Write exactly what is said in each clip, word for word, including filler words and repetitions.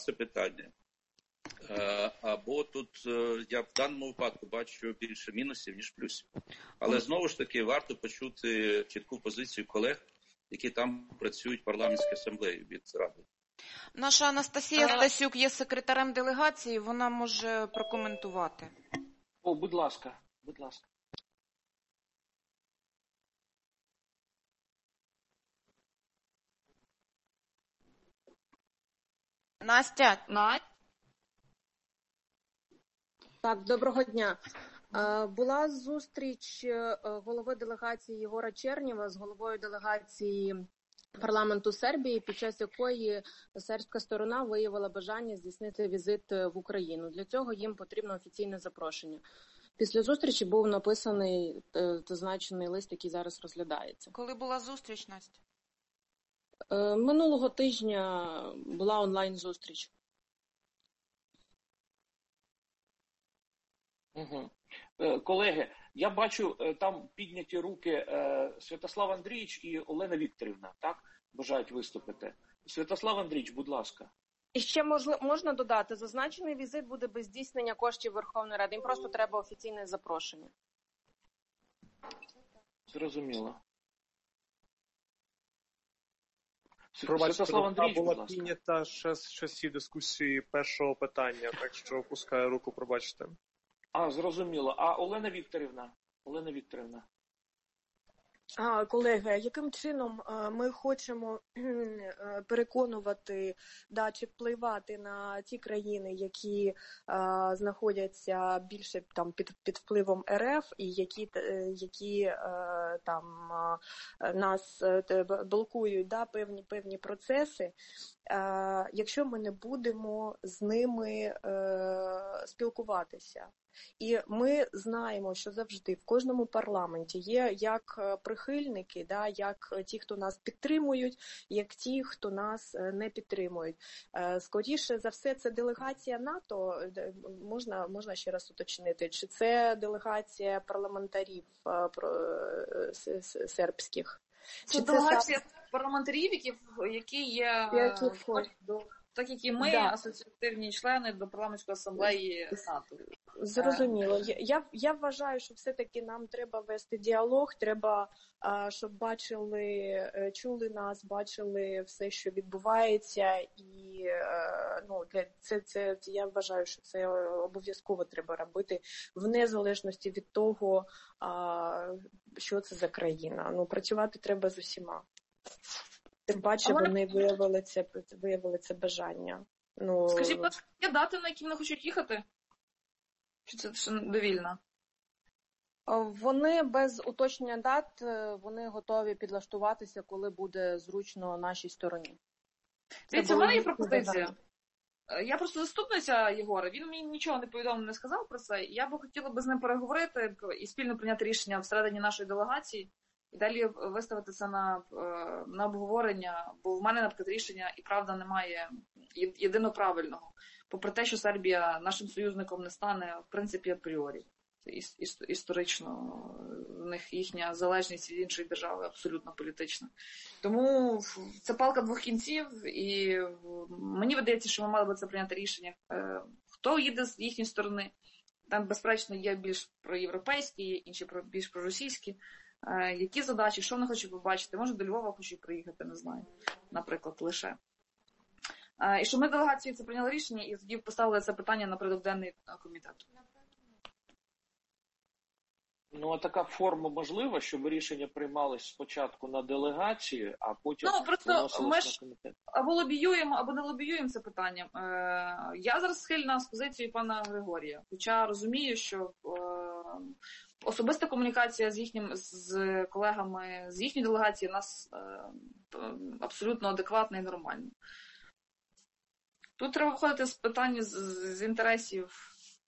це питання. Або тут я в даному випадку бачу більше мінусів, ніж плюсів. Але знову ж таки варто почути чітку позицію колег, які там працюють в парламентській асамблеї від Ради. Наша Анастасія Стасюк є секретарем делегації, вона може прокоментувати. О, будь ласка, будь ласка. Настя. Настя. Так, доброго дня. Була зустріч голови делегації Єгора Чернєва з головою делегації парламенту Сербії, під час якої сербська сторона виявила бажання здійснити візит в Україну. Для цього їм потрібно офіційне запрошення. Після зустрічі був написаний зазначений лист, який зараз розглядається. Коли була зустріч, Настя? Минулого тижня була онлайн-зустріч. Угу. Колеги, я бачу, там підняті руки Святослав Андрійович і Олена Вікторівна, так? Бажають виступити. Святослав Андрійович, будь ласка. І ще можна додати, зазначений візит буде без здійснення коштів Верховної Ради. Їм просто треба офіційне запрошення. Зрозуміло. Пробачте, була піднята ще з часів дискусії першого питання, так що опускаю руку, пробачте. А, зрозуміло. А Олена Вікторівна? Олена Вікторівна. А, колеги, яким чином ми хочемо переконувати, да, чи впливати на ті країни, які а, знаходяться більше там під, під впливом РФ і які, які а, там а, нас блокують, да, певні, певні процеси, а, якщо ми не будемо з ними а, спілкуватися? І ми знаємо, що завжди в кожному парламенті є як прихильники, да, як ті, хто нас підтримують, як ті, хто нас не підтримують. Скоріше за все, це делегація НАТО, можна, можна ще раз уточнити, чи це делегація парламентарів сербських? Це чи делегація це... парламентарів, які, які є... Які входять до... Так, як і ми, да. асоціативні члени до парламентської асамблеї НАТО. Зрозуміло. Я, я вважаю, що все-таки нам треба вести діалог, треба, щоб бачили, чули нас, бачили все, що відбувається, і ну, для це, це, я вважаю, що це обов'язково треба робити в незалежності від того, що це за країна. Ну, працювати треба з усіма. Тим паче вони виявили це, виявили це бажання. Ну, скажіть, будь ласка, є дати, на які вони хочуть їхати? Чи це ще довільно? Вони без уточнення дат, вони готові підлаштуватися, коли буде зручно нашій стороні. Дивіться, в мене є пропозиція. Я просто заступниця Єгора, він мені нічого не повідомив, не сказав про це. Я би хотіла би з ним переговорити і спільно прийняти рішення всередині нашої делегації. І далі виставити це на, на обговорення, бо в мене, наприклад, рішення і правда немає єдино правильного. Попри те, що Сербія нашим союзником не стане, в принципі, апріорі. Це історично, в них їхня залежність від іншої держави абсолютно політична. Тому це палка двох кінців, і мені видається, що ми мали би це прийняти рішення. Хто їде з їхньої сторони? Там, безперечно, є більш проєвропейські, є інші більш проросійські. Які задачі, що вони хочуть побачити? Може, до Львова хочуть приїхати, не знаю, наприклад, лише. І що ми делегацією це прийняли рішення і тоді поставили це питання на порядок денний комітету. Ну, а така форма можлива, щоб рішення приймалось спочатку на делегації, а потім ну, просто ми ж на комітет? Або лобіюємо, або не лобіюємо це питання. Я зараз схильна з позицією пана Григорія, хоча розумію, що особиста комунікація з їхнім, з колегами з їхньої делегації у нас абсолютно адекватна і нормальна. Тут треба виходити з питань, з, з інтересів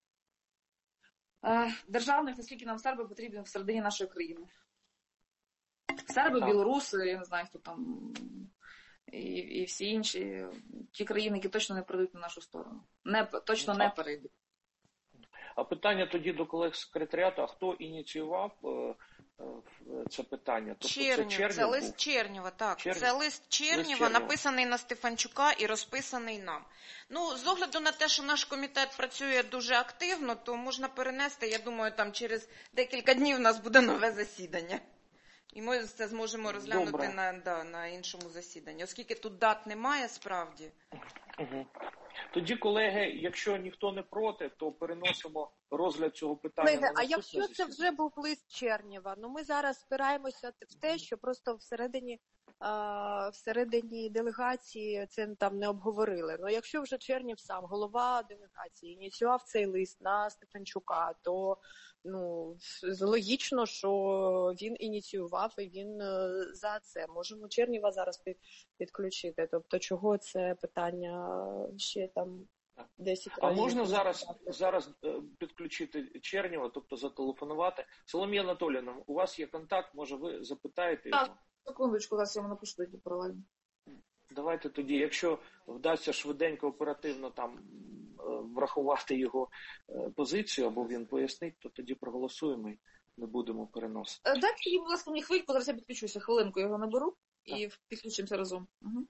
державних, наскільки нам серби потрібні всередині нашої країни. Серби, так. Білоруси, я не знаю, хто там, і, і всі інші, ті країни, які точно не перейдуть на нашу сторону. Не, точно не перейдуть. А питання тоді до колег секретаріату, а хто ініціював це питання. Тобто Чернєв, це, Чернєв це лист був? Чернєва, так. Чернєв? Це лист Чернєва, Лист Чернєва, написаний на Стефанчука і розписаний нам. Ну, з огляду на те, що наш комітет працює дуже активно, то можна перенести, я думаю, там через декілька днів у нас буде нове засідання. І ми це зможемо розглянути на, да, на іншому засіданні. Оскільки тут дат немає, справді. Угу. Тоді, колеги, якщо ніхто не проти, то переносимо розгляд цього питання. Колеги, на а наступне якщо це засідання. вже був лист Чернєва, ну ми зараз спираємося в те, що просто всередині, а, всередині делегації це там не обговорили. Ну якщо вже Чернєв сам, голова делегації, ініціював цей лист на Стефанчука, то ну логічно, що він ініціював і він за це. Можемо Чернєва зараз підключити. Тобто чого це питання ще там десять разів. А можна зараз, зараз підключити Чернєва, тобто зателефонувати? Соломія Анатоліївна, у вас є контакт, може ви запитаєте його? Так, секундочку, зараз я йому напишу тоді паралельно. Давайте тоді, якщо вдасться швиденько, оперативно там врахувати його позицію, або він пояснить, то тоді проголосуємо і не будемо переносити. Дайте тоді, будь ласка, мені хвильку, зараз я підключуся, хвилинку його наберу і підключимося разом. Угу.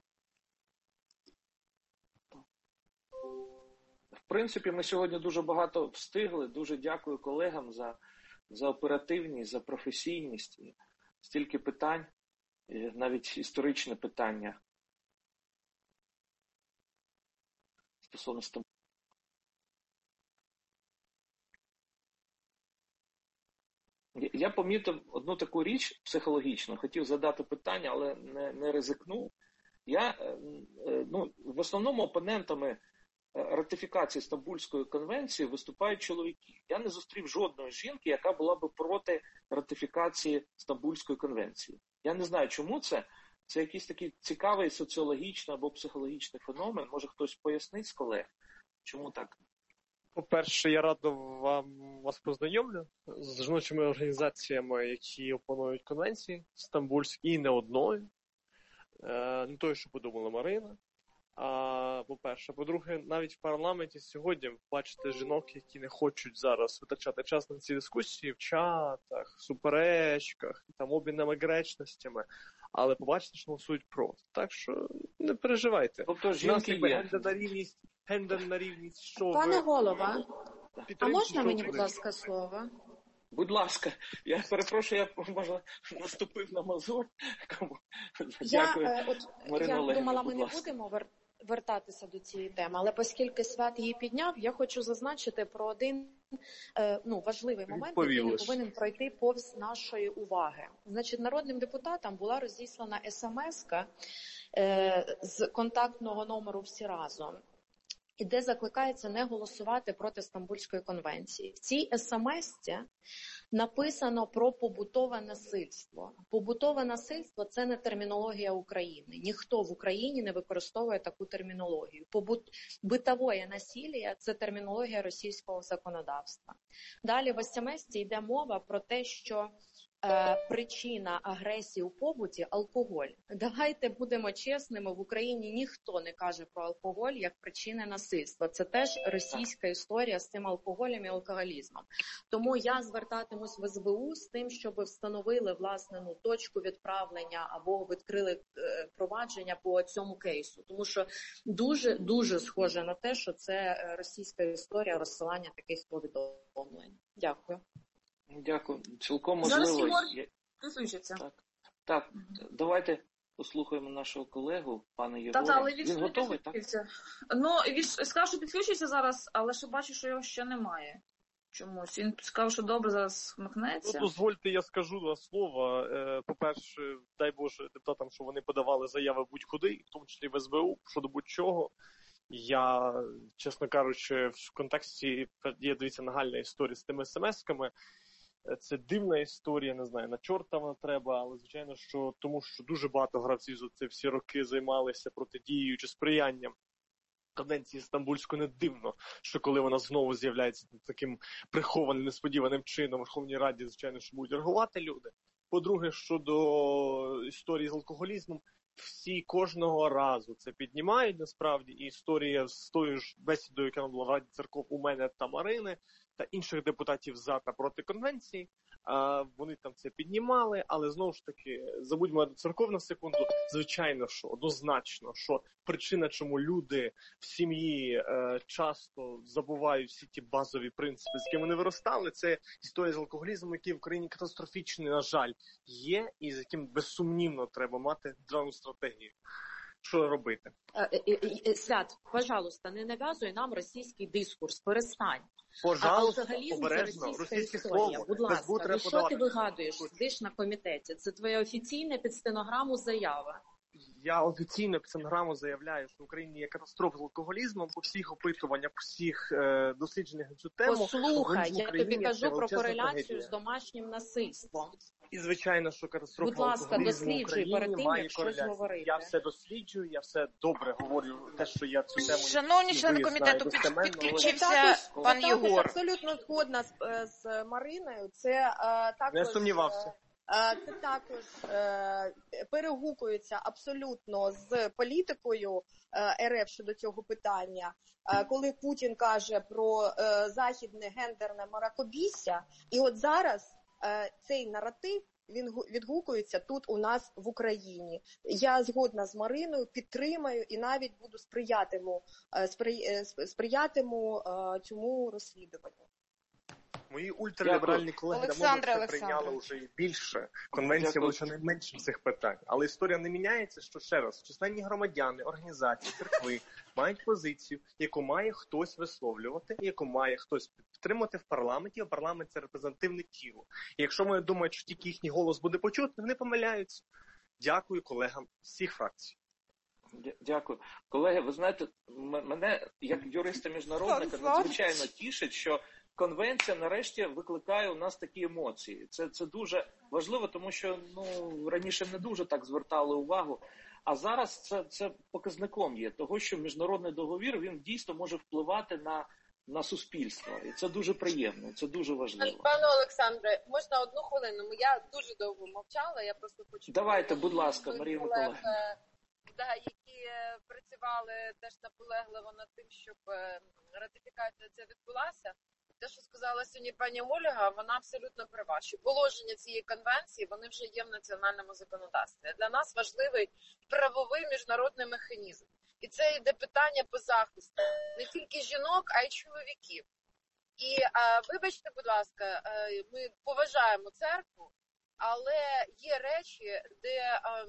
В принципі, ми сьогодні дуже багато встигли. Дуже дякую колегам за, за оперативність, за професійність. І стільки питань, і навіть історичне питання стосовно Стамбулу. Я помітив одну таку річ психологічну. Хотів задати питання, але не, не ризикнув. Я, ну, в основному опонентами ратифікації Стамбульської конвенції виступають чоловіки. Я не зустрів жодної жінки, яка була би проти ратифікації Стамбульської конвенції. Я не знаю, чому це. Це якийсь такий цікавий соціологічний або психологічний феномен. Може хтось пояснить з колег, чому так? По-перше, я радо вам вас познайомлю з жіночими організаціями, які опонують конвенції Стамбульські, і не одною. Е, не той, що подумала Марина. А, по-перше. По-друге, навіть в парламенті сьогодні бачите жінок, які не хочуть зараз витрачати час на ці дискусії в чатах, в суперечках, там обмінами гречностями, але побачите, що голосують проти. Так що не переживайте. Тобто жінки є. Гендерна рівність, гендерна рівність, що Пане ви... голова, а можна мені, що будь ласка, слово? Будь ласка, я перепрошую, я, може, наступив на мозоль. Дякую, Я, от, Марина я Олегівна, думала, ми будь не ласка. будемо вер... вертатися до цієї теми, але оскільки Свят її підняв, я хочу зазначити про один е, ну, важливий момент, який не повинен пройти повз нашої уваги. Значить, народним депутатам була розіслана смс-ка е, з контактного номеру «Всі разом», і де закликається не голосувати проти Стамбульської конвенції. В цій смс-ці написано про побутове насильство. Побутове насильство – це не термінологія України. Ніхто в Україні не використовує таку термінологію. Побут... Битове насилля – це термінологія російського законодавства. Далі в смс-ці йде мова про те, що е, причина агресії у побуті – алкоголь. Давайте будемо чесними, в Україні ніхто не каже про алкоголь як причини насильства. Це теж російська історія з цим алкоголем і алкоголізмом. Тому я звертатимусь в ес бе у з тим, щоб встановили власне ну, точку відправлення або відкрили е, провадження по цьому кейсу. Тому що дуже-дуже схоже на те, що це російська історія розсилання таких повідомлень. Дякую. Дякую. Цілком Зараз можливо. Єгор підключиться. Так, так. Давайте послухаємо нашого колегу, пана Єгора. Та, та, але він, він готовий, так? Ну, він сказав, що підключиться зараз, але ще бачу, що його ще немає. Чомусь. Він сказав, що добре зараз вмикнеться. Ну, дозвольте, я скажу два слова. По-перше, дай Боже депутатам, що вони подавали заяви будь-куди, в тому числі в ес бе у, щодо будь-чого. Я, чесно кажучи, в контексті є, дивіться, нагальна історія з тими смс-ками. Це дивна історія, не знаю, на чорта вона треба, але, звичайно, що тому, що дуже багато гравців за ці всі роки займалися протидією чи сприянням конвенції Стамбульської. Не дивно, що коли вона знову з'являється таким прихованим, несподіваним чином в Верховній Раді, звичайно, що будуть реагувати люди. По-друге, щодо історії з алкоголізмом, всі кожного разу це піднімають, насправді, і історія з тою ж бесідою, яка була в Раді церков у мене та Марини, та інших депутатів за та проти конвенції, а, вони там це піднімали, але знову ж таки, забудьмо до церков на секунду, звичайно, що, однозначно, що причина, чому люди в сім'ї е, часто забувають всі ті базові принципи, з якими вони виростали, це історія з алкоголізмом, який в Україні катастрофічний, на жаль, є, і з яким безсумнівно треба мати державну стратегію. Що робити? Свят, пожалуйста, не нав'язуй нам російський дискурс, перестань. Пожалуйста, алкоголізм обережно, це російське історія. слово. Будь ласка, ну що ти вигадуєш, сидиш на комітеті? Це твоя офіційна під стенограму заява. Я офіційно під стенограму заявляю, що в Україні є катастрофа з алкоголізмом, по всіх опитуваннях, по всіх е, дослідженнях на цю тему. Послухай, я тобі кажу про кореляцію з домашнім насильством. І, звичайно, що катастрофа Будь ласка, алкоголізму в досліджуй перед тим, має як щось кореляцію. говорити. Я все досліджую, я все добре говорю, те, що я цю тему... Шановні члени комітету, під, підключився також, пан також Єгор. абсолютно згодна з, з Мариною. Це е, також... Не сумнівався. Це також е, перегукується абсолютно з політикою е, РФ щодо цього питання. Е, коли Путін каже про е, західне гендерне маракобісся, і от зараз е, цей наратив, він відгукується тут у нас в Україні. Я згодна з Мариною, підтримаю і навіть буду сприятиму, спри, сприятиму е, цьому розслідуванню. Мої ультраліберальні колеги давно це прийняли вже і більше. Конвенція була щонайменше цих питань. Але історія не міняється, що ще раз, численні громадяни, організації, церкви мають позицію, яку має хтось висловлювати, яку має хтось підтримати в парламенті, а парламент – це репрезентативне тіло. І якщо вони думають, що тільки їхній голос буде почутий, вони помиляються. Дякую колегам всіх фракцій. Дякую. Колеги, ви знаєте, мене, як юриста-міжнародника, надзвичайно тішить, що конвенція нарешті викликає у нас такі емоції. Це, це дуже важливо, тому що ну, раніше не дуже так звертали увагу. А зараз це, це показником є того, що міжнародний договір, він дійсно може впливати на, на суспільство. І це дуже приємно, це дуже важливо. Пане Олександре, можна одну хвилину? Я дуже довго мовчала, я просто хочу... Давайте, будь ласка, Марія Миколаївна. Да, які працювали теж наполегливо над тим, щоб ратифікація ця відбулася. Те, що сказала сьогодні пані Ольга, вона абсолютно права, що положення цієї конвенції, вони вже є в національному законодавстві. Для нас важливий правовий міжнародний механізм. І це йде питання по захисту не тільки жінок, а й чоловіків. І а, вибачте, будь ласка, ми поважаємо церкву, але є речі, де а,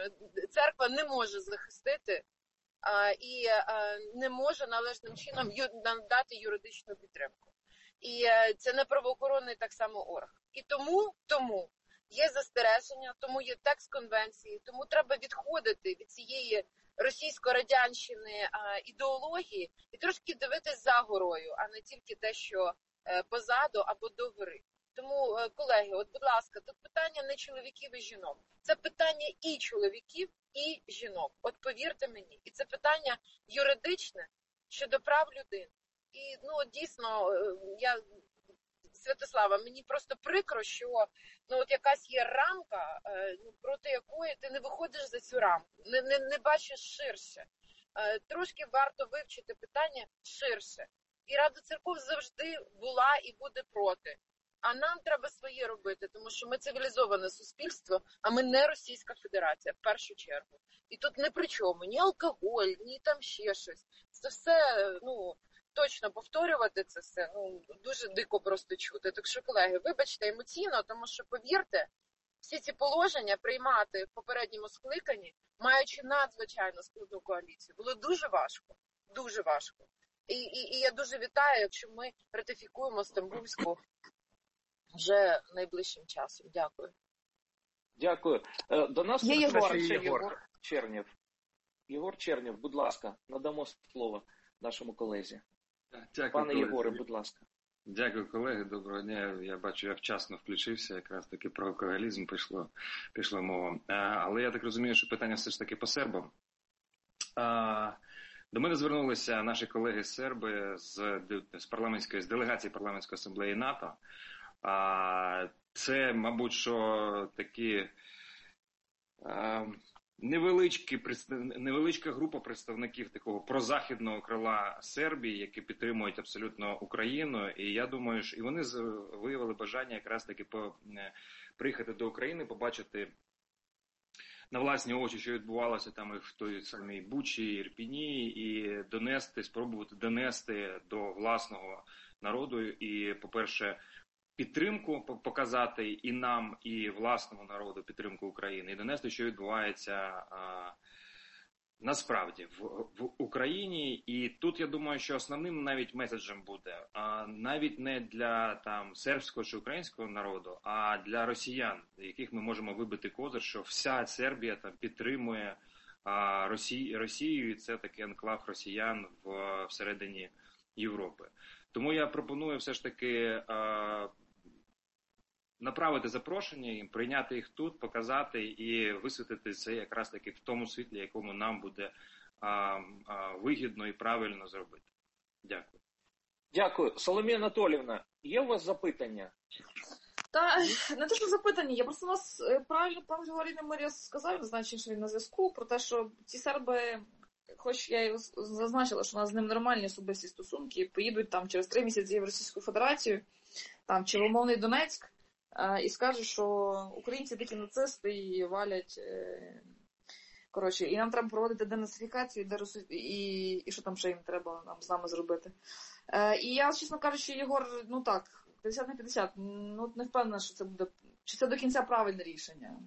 церква не може захистити а, і а, не може належним чином ю, надати юридичну підтримку. І це не правоохоронний так само орган. І тому, тому є застереження, тому є текст конвенції, тому треба відходити від цієї російсько-радянщини а, ідеології і трошки дивитись за горою, а не тільки те, що е, позаду або догори. Тому, е, колеги, от, будь ласка, тут питання не чоловіків і жінок. Це питання і чоловіків, і жінок. От повірте мені. І це питання юридичне щодо прав людини. І, ну, дійсно, я, Святослава, мені просто прикро, що, ну, от якась є рамка, ну, проти якої ти не виходиш за цю рамку, не, не, не бачиш ширше. Трошки варто вивчити питання ширше. І Рада церков завжди була і буде проти. А нам треба своє робити, тому що ми цивілізоване суспільство, а ми не Російська Федерація, в першу чергу. І тут не при чому, ні алкоголь, ні там ще щось. Це все, ну... Точно повторювати це все, ну, дуже дико просто чути. Так що, колеги, вибачте емоційно, тому що, повірте, всі ці положення приймати в попередньому скликанні, маючи надзвичайно складну коаліцію, було дуже важко, дуже важко. І, і, і я дуже вітаю, якщо ми ратифікуємо Стамбульську вже найближчим часом. Дякую. Дякую. До нас є Єгор. Єгор Чернєв. Єгор Чернєв, будь ласка, надамо слово нашому колезі. Дякую, Пане колеги. Єгоре, будь ласка. Дякую, колеги. Доброго дня. Я бачу, я вчасно включився. Якраз таки про алкоголізм пішло, пішла мова. А, але я так розумію, що питання все ж таки по сербам. А, до мене звернулися наші колеги-серби з, з парламентської, з делегації парламентської асамблеї НАТО. А, це, мабуть, що такі... А, невеличкі, невеличка група представників такого прозахідного крила Сербії, які підтримують абсолютно Україну. І я думаю, що і вони виявили бажання якраз таки по, приїхати до України, побачити на власні очі, що відбувалося там і в той самій Бучі, Ірпіні, і донести, спробувати донести до власного народу і, по-перше, підтримку показати і нам, і власному народу підтримку України, і донести, що відбувається а, насправді в, в Україні. І тут я думаю, що основним навіть меседжем буде а, навіть не для там сербського чи українського народу, а для росіян, яких ми можемо вибити козир, що вся Сербія там підтримує а, Росії, Росію, і це такий анклав росіян в всередині Європи. Тому я пропоную все ж таки а, направити запрошення їм, прийняти їх тут, показати і висвітлити це якраз таки в тому світлі, якому нам буде а, а, вигідно і правильно зробити. Дякую. Дякую. Соломія Анатоліївна, є у вас запитання? Та не те, що запитання, я просто вас правильно пан Григорій Немиря сказав, значить, що він на зв'язку, про те, що ці серби, хоч я і зазначила, що у нас з ним нормальні особисті стосунки, поїдуть там через три місяці в Російську Федерацію, там чи в умовний Донецьк, і скажуть, що українці такі нацисти і валять, коротше, і нам треба проводити денацифікацію, де рос... і... і що там ще їм треба нам з нами зробити. І я, чесно кажучи, Єгор, ну так, п'ятдесят на п'ятдесят, ну не впевнена, що це буде, чи це до кінця правильне рішення.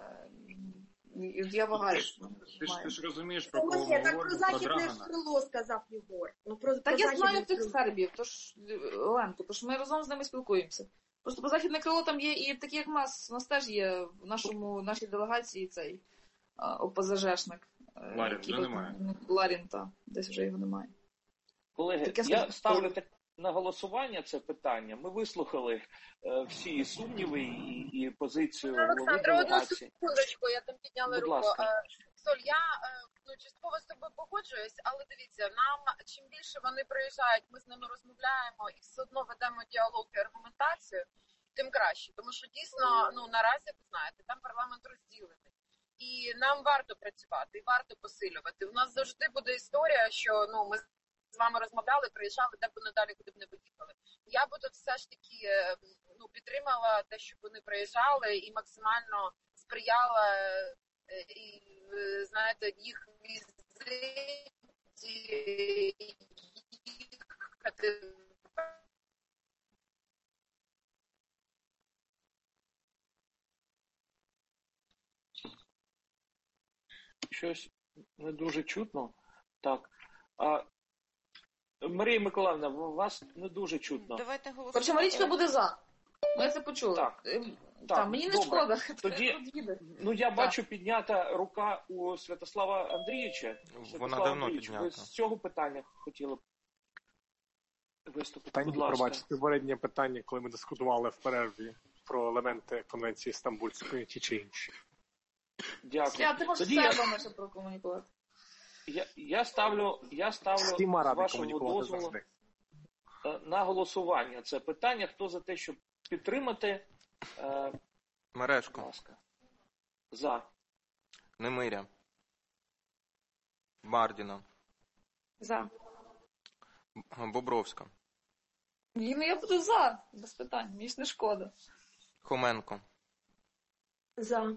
Я вагаюсь. Ти ж, ти ж розумієш, про кого говорить, так про західне крило сказав Єгор. Ну, про, так про я знаю тих сербів, тож, Оленко, тож ми разом з ними спілкуємося. Просто про західне крило там є і такі, як нас, у нас теж є в нашому, нашій делегації цей ОПЗЖшник. Ларін, вже немає. Ларін, так, десь вже його немає. Колеги, Таке я скажу, ставлю так на голосування це питання. Ми вислухали е, всі сумніви і, і позицію голови делегації. Секундочку, я там підняла Будь руку. ласка. Соль, я ну, частково з тобою погоджуюсь, але дивіться, нам чим більше вони приїжджають, ми з ними розмовляємо і все одно ведемо діалог і аргументацію, тим краще. Тому що дійсно, ну наразі, ви знаєте, там парламент розділений. І нам варто працювати, і варто посилювати. У нас завжди буде історія, що ну ми з вами розмовляли, приїжджали, де б вони далі, куди б не виїхали. Я би тут все ж таки ну, підтримала те, щоб вони приїжджали і максимально сприяла і, знаєте, їх візиті, їхати. Щось не дуже чутно. Так. А, Марія Миколаївна, вас не дуже чутно. Давайте голосуємо. Короче, Марічка буде за. Ми це почули. Так. Так, так, мені не шкода. Тоді, ну я так. бачу піднята рука у Святослава Андрійовича. Вона давно піднята. Ви з цього питання хотіли б виступити? Пані, пробачте, попереднє питання, коли ми дискутували в перерві про елементи Конвенції Стамбульської ті чи інші. Дякую. Я, ти можеш себе ще прокомунікувати. Я, я ставлю, я ставлю з вашого дозволу на голосування це питання. Хто за те, щоб підтримати? Е, Мережко. За. Немиря. Бардіна. За. Бобровська. Ну я буду за, без питань, мені ж не шкода. Хоменко. За.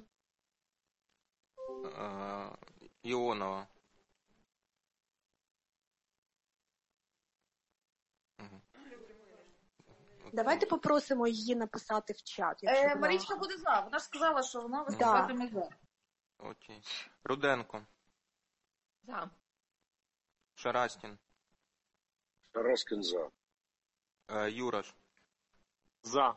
Е, Іонова. Давайте попросимо її написати в чат. Е, Марічка буде за. Вона ж сказала, що вона виступатиме за. Окей. Руденко. За. Шарастін. Шараскін за. Е, Юраш. За.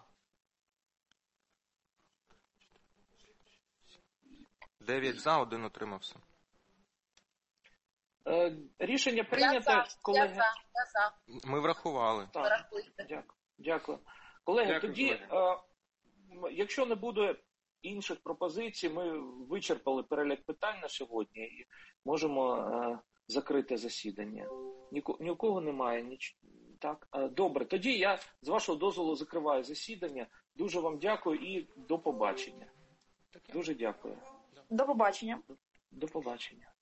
Дев'ять за, один утримався. Е, рішення прийнято, я за, колеги. Я за, я за. Ми врахували. Так, дякую. Дякую. Колеги, Дякую, тоді, колеги. Е, якщо не буде інших пропозицій, ми вичерпали перелік питань на сьогодні і можемо е, закрити засідання. Ні, ні у кого немає. Ніч... Так? Е, добре, тоді я, з вашого дозволу, закриваю засідання. Дуже вам дякую і до побачення. Дуже дякую. До побачення. До побачення.